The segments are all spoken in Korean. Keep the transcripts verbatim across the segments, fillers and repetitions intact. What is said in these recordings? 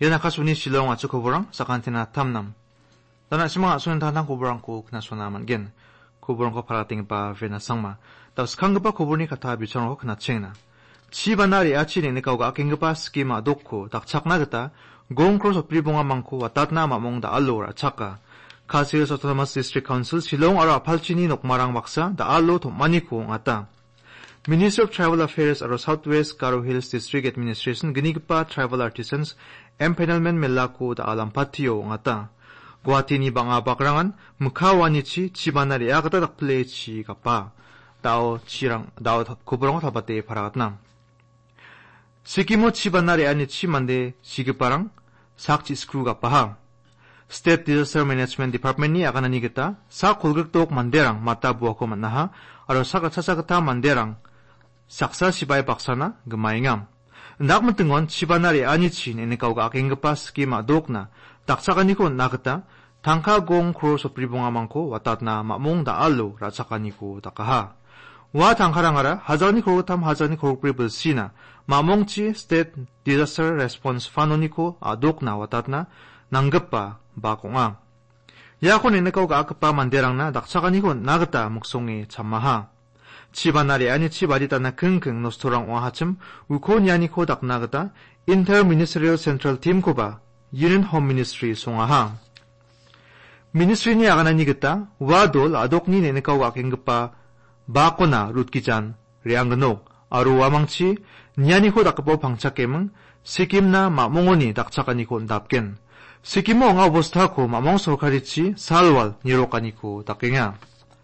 Yana kasuni silong at kuburang sa kantina tamnam. Dana si mga sunan tanang kuburang ko knasunaman gen. Kuburang ko parating pa vena sangma. Tapos kang pa kubur ni kata bichon ko knacheng na. Chiba nari achi ni ikaw ga aking pa skima dokko takchak na gata gong cross of pribonga mangko watat na mamong da alo ra chaka. Kasihil Autonomous District Council silong ara palchini nokmarang baksa da alo to maniko ngata. Ministry of Tribal Affairs aro Southwest Garo Hills District Administration ginigpa tribal artisans empanelment melako da alam patio ngata. Guwahati ni banga bakrangan mukawanichi chibanari agata dakplechi kapa. Dao chirang dao kuburang tabate paragatna. Sikimo chibanari anichi mande sigiparang sakchi screw kapaha. State Disaster Management Department ni akananigita sa kulgaktok manderang mata buwako mannaha aro sa katsasagata manderang saksa sibay baksana gamaingam. Nakmatungon chibanari anichi nenekawga akingapa skima dokna taksakaniko nakata tangka gong cross of pribonga mangko watat na mamong da alo ratsakaniko takaha. Wa tangkarangara hazani kogotam hazani kogpribul sina mamongchi State Disaster Response Fanoniko adokna watat na nanggapa bakonga. Yako nenekawga akapa manderang na daksakaniko nakata muksongi chamaha. 치바나리 아니 치바리다나 긍긍 노스토랑 와하침 우코니아니코 닥나가다 Interministerial Central Team 코바 Union Home Ministry 송아하 Ministry ni 아가나니겠다 와돌 아독니 네네카우 아켄급바 바코나 룻기잔 리앙그녹 아루 와망치 니아니코 닥보 방차케멍 시킴나 마몽오니 닥차카니코 답겐 시킴모 옹아 보스타코 마몽 소카리치 살왈 니로카니코 닥갱야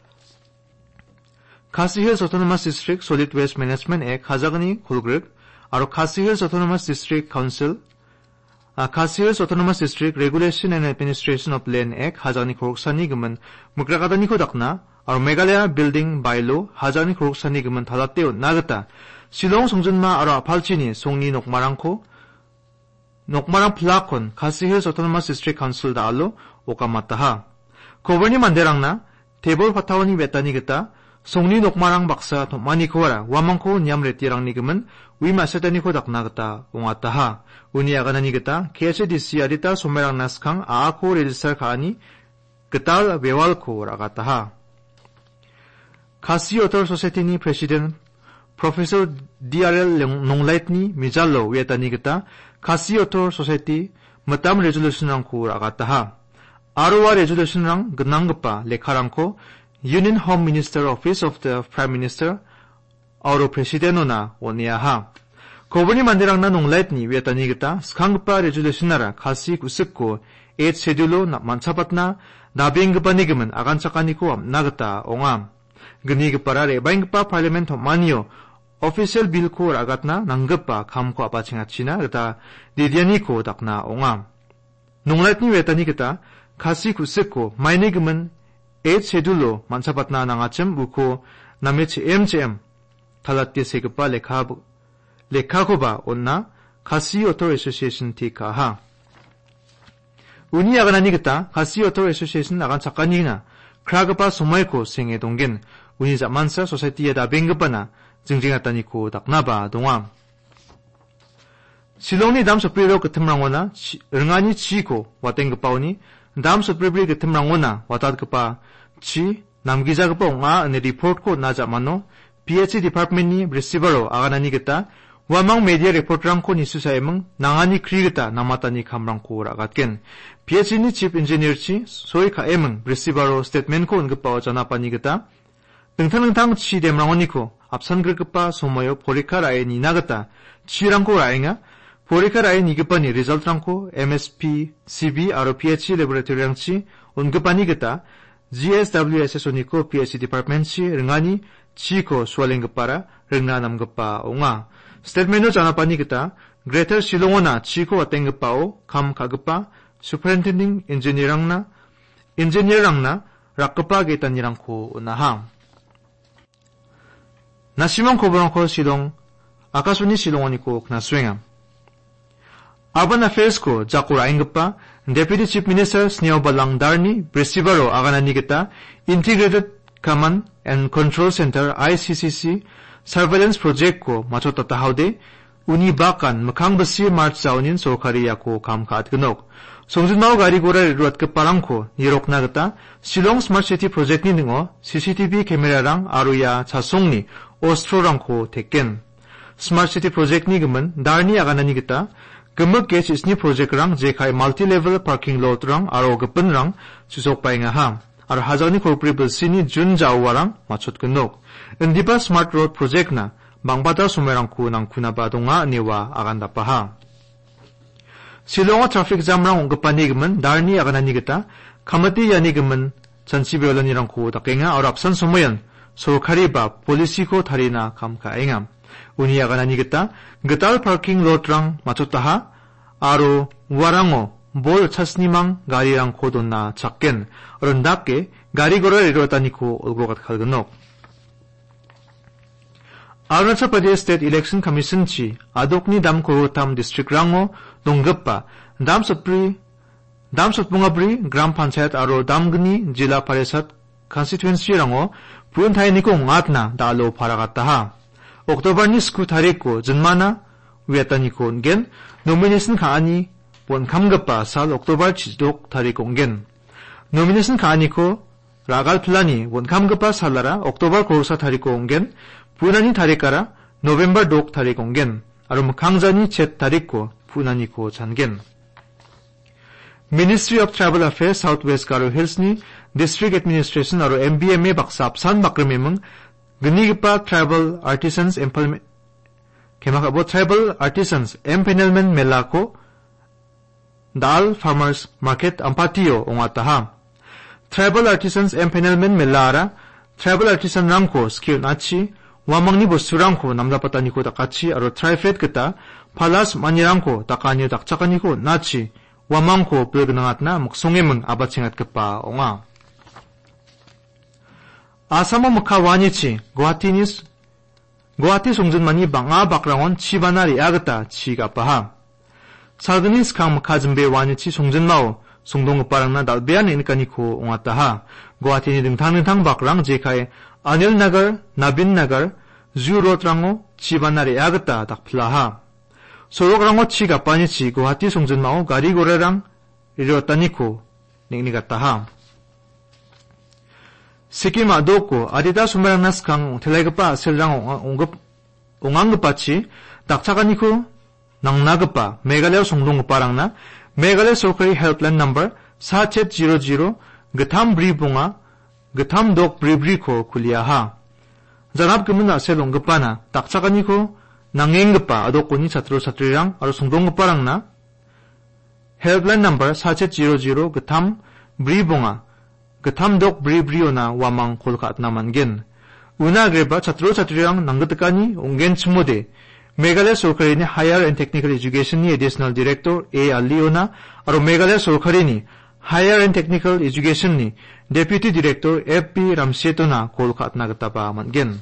Khasi Hills Autonomous District Solid Waste Management Act Hazagani Kulgrip aro Khasi Hills Autonomous District Council uh, Khasi Hills Autonomous District Regulation and Administration of Land Act Hazagani Kuruksani Guman Mukragadani Kodakna aro Meghalaya Building Bylaw Hazagani Kuruksani Guman Talateo Nagata Silong Songjunma aro Apalchini Songni Nokmarangko Nokmarang Plakon Khasi Hills Autonomous District Council Daalo Okamataha Koberni Manderangna Table Patawani Betanigeta 송리 녹마랑 박사 도마니 코와라 와망코 냠레티랑 니금은 위마세다니 코닥 나갔다 옹았다하 우니아가나 니겠다 케에스디씨 아리타 소메랑 나스캉 아코 레지스터 가니 그탈 베왈코 라갔다하 카시 오토 소사이티니 프레시덴트 프로페서 디아르엘 농라이트니 미잘로 웨타니겠다 카시 오토 소사이티 마탐 레졸루션랑 코 라갔다하 아로와 레졸루션랑 그낭급바 레카랑코 Union Home Minister Office of the Prime Minister Auro Presidentona Oniaha Kobuni mandirang na nonglaitni wetanigita skangpa resolutionara kasi kusukko eight schedulo na mansapatna nabingpa nigaman agansakaniko nagata ongam gnigpara rebaingpa parliament manio official bill ko ragatna nanggpa kamko apachingachina gata didianiko dakna ongam nonglaitni wetanigita kasi kusukko mainigaman eight schedulo mansabatna nangachem uko namechi 엠지엠 탈라티 세급바 레카 레카고바 온나 카시 오토 애소시에이션 티카하 우니 아가나니겠다 카시 오토 애소시에이션 나간 작가니나 크라그바 소마이코 생애 동겐 우니 자만사 소사이티에다 뱅급바나 증증했다니코 닥나바 동암 실롱니 담소 프리로 그틈랑오나 응아니 치고 와땡급바오니 담소 프리브리 그틈랑오나 와다급바 치 남기자급바 옹아 네 리포트코 나자마노 피에이치 디파트먼트니 리시버로 아가나니겠다 와망 메디아 리포트랑코 니수사에멍 나가니 크리겠다 나마타니 감랑코 라갓겐 피에이치니 칩 인지니어치 소이카 에멍 리시버로 스테트멘코 응급바오 전화파니겠다 등탕등탕 치뎀랑오니코 앞선 그급바 소모요 포리카라에 니나겠다 치랑코 라잉아 포리카라에 니급바니 리절트랑코 엠에스피 씨비 아로 피에이치 레보레토리랑치 응급바니겠다 지에스더블유에스에스 오니코 피에이치 디파트먼트 릉아니 치코 수월랭급바라 릉나남급바 옹아 스테트멘트 전화파니겠다 그레터 실롱오나 치코 와땡급바오 감가급바 슈퍼인텐딩 인지니어랑나 인지니어랑나 락급바 게탄니랑코 나함 나시몬 코브랑코 실롱 아카수니 실롱오니코 그나 수행함 Urban Affairs ko Jakura Ingpa Deputy Chief Minister Sneo Balangdarni Brisibaro Agananigeta Integrated Command and Control Center I C C C Surveillance Project ko machotatahaude uni bakan makang besi march saunin sorkari yako kam kaat gnok. 송진마오 가리고를 루앗 끝바랑코 니록나 그따 실롱 스마트시티 프로젝트 등어 씨씨티비 카메라랑 아루야 자송니 오스트로랑코 택겐 스마트시티 프로젝트 니금은 다르니 아가나니 그따 금먹게 시스니 프로젝트랑 제카이 멀티레벨 파킹 로트랑 아로 급분랑 주속바잉아함 아로 하자니 코프리블 시니 준자우와랑 맞췄 끝녹 은디바 스마트 로드 프로젝트나 망바다 소메랑코 낭쿠나바동아 니와 아간다빠하 실롱아 트래픽 잠랑 옹급바니금은 다르니 아가나니겠다 카마티 야니금은 전시별론이랑 고다깽아 어랍선 소모연 소카리바 폴리시코 다리나 감카앵암 우니 아가나니겠다 그탈 파킹 로트랑 맞췄다하 아로 와랑오 볼 차스니망 가리랑 코돈나 작겐 어른답게 가리고를 이루었다니코 얼고갓 갈근옥 Arunachal Pradesh State Election Commission chi adokni dam Kurutam District rango donggappa dam sotpri dam sotbungabri Gram Panchayat aro damgni Jila Parishad Constituency rango punthainiko ngatna dalo paragattaha October ni sku tarikko junmana wiataniko ngen nomination kaani pon kamgappa sal October chidok tarikko ngen nomination kaaniko ragal plani won kamgappa sallara October kosa tarikko ngen Punani tarikara November dok tarik onggen arum kangzani chet tarikko punani ko changen Ministry of Tribal Affairs Southwest Garo Hills ni District Administration aro M B M A baksap san bakrememeng gnigipa Tribal Artisans Employment kemaka bo Tribal Artisans Empanelment Mela ko Dal Farmers Market ampatio ongataha Tribal Artisans Empanelment Melara Tribal Artisan rangko skill nachi Wamangni bosurangko namdapataniko dakachi aro trifed kita palas manirangko dakanyo dakchakaniko nachi wamangko belgnangatna muksongemeng abachingat kepa onga. Asamo mukawanichi Guwahatinis Guwahati 송전만이 banga bakrangon chibanari agata chigapaha. 살그니스 강 mukazimbe wanichi 송전마오 송동급바랑나 dalbean inkaniko ongataha. Guwahati ni dingtang-dingtang bakrang jekai Anil Nagar, Nabin Nagar, Zurotrango, Chibanari Agata, Dakplaha. Sorogrango Chiga Panichi, Guwahati 송전마오, Garigorerang, Iriotaniko, Ningnigattaha. Sikkim Adoko, Adida Sumerangnas Kang, Telegapa, Selrang Ongangpachi, Dakchakaniko, Nangnagapa, Meghalaya 송동급바랑나, Meghalaya Sorkari Helpline Number, four seven zero zero, Gatam Bribunga, Gatam dok bribriko kuliaha. Zanab gemena selonggapana takchakaniko nangenggapa adokoni chatro chatrирang aro 송동급바랑나 helpline number four seven zero zero gatam bribunga gatam dok bribriona wamang kolkatna mangen una greba chatro chatrирang nanggatkani onggen chmode Meghalaya Sorkari ni Higher and Technical Education ni Additional Director A Aliona aro Meghalaya Sorkari ni Higher and Technical Education ni Deputy Director F P Ramsetona kolkatna gataba mangen.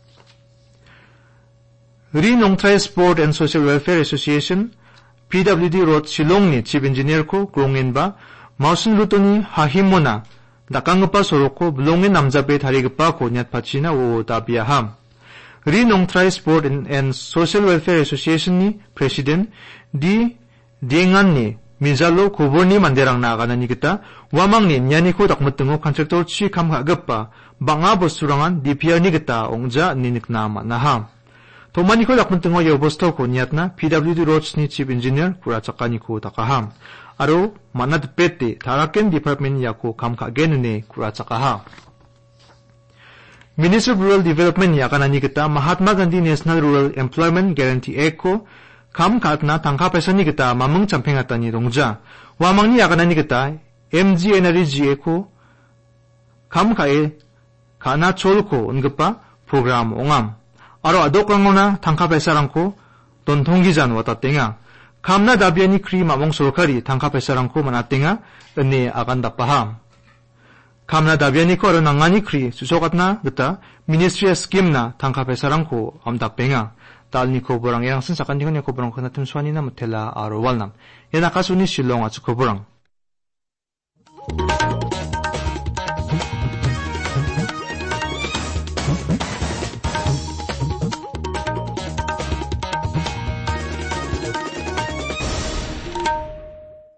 Rinongtrai Sport and Social Welfare Association P W D Road Shillong ni Chief Engineer ko Krongenba Mausin Lutoni Hahimona Dakangpa Soroko Blongen Namjabe Tarigpa ko Nyatpachina o Tabiaham. Rinongtrai Sport and, and Social Welfare Association ni President D. Diengan ni Minzalo Kuborni Manderang naganani kita wamangni nyaniko dakmutungo kontraktor chi kamhagapa banga bosurangan D P R ni kita ongja ninikna manaha tomaniko dakmutungo yobosto ko niatna P W D Roads ni Chief Engineer kurachakaniko takaham aro manad pete taraken department yako kamkagenune kurachakaha Minister of Rural Development yakanani kita Mahatma Gandhi National Rural Employment Guarantee Act ko Kam katna tangka pesani kita mamang champengatani dongja. Wamangni yakanani kita M G N R G A ko kam kae kana cholko onggepa program ongam. Aro adokrangona tangka pesarangko don tonggijan watatenga. Kamna dabiani kri mamong sorkari tangka pesarangko manatenga ene akan dapaham. Kamna dabiani ko aro nangani kri susokatna kita ministry scheme na tangka pesarangko amdakpenga. Dalni koborang yang sensakan dengan koborang kena tim suani na mutela aro walnam. Yana kasuni Shillong at koborang.